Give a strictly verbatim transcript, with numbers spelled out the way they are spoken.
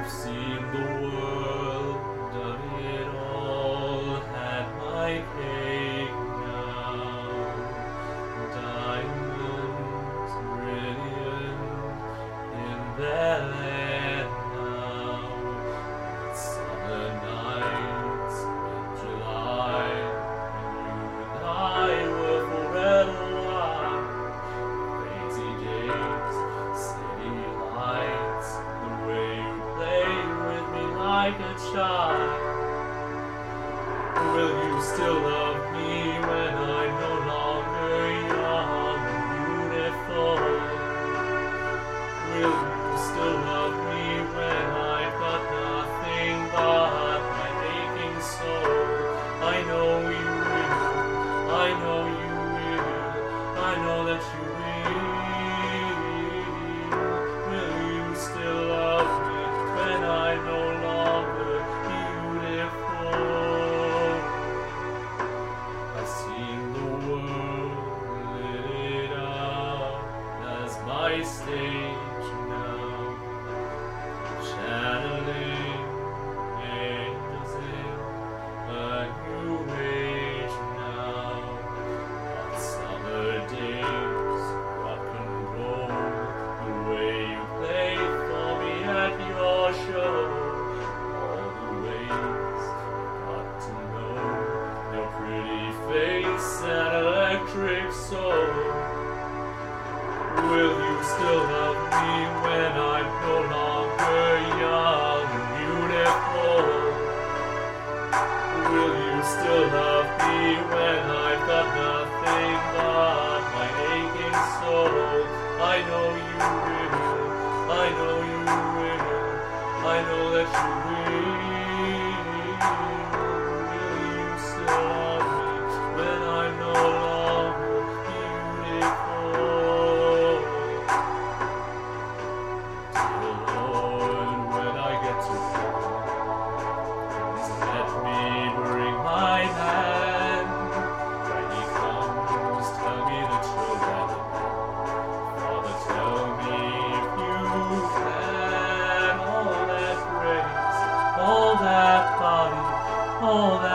I've seen the world, done it all, had my cake now. Diamonds brilliant in their land now. Summer nights in July, you and I were forever one. Crazy days, city lights, the way you play with me like a child. Will you still love me when I'm no longer young and beautiful? Will you still love me when I've got nothing but my aching soul? I know you will, I know you will, I know that you will. Will you still love me when I'm no longer beautiful? I've seen the world lit it up as my stage now, channeling angels in a new age now. On summer days, rock and roll, the way you play for me at your show. All the ways I got to know your pretty face and electric soul. Will you still love me when I'm no longer young and beautiful? Will you still love me when I've got nothing but my aching soul? I know you will, I know you will, I know that you will. Will you still love me when I'm no longer beautiful? Dear Lord, when I get to heaven, please let me bring my hand. When he comes, tell me that you'll let him in. Father, tell me if you can. All that grace, all that body, all that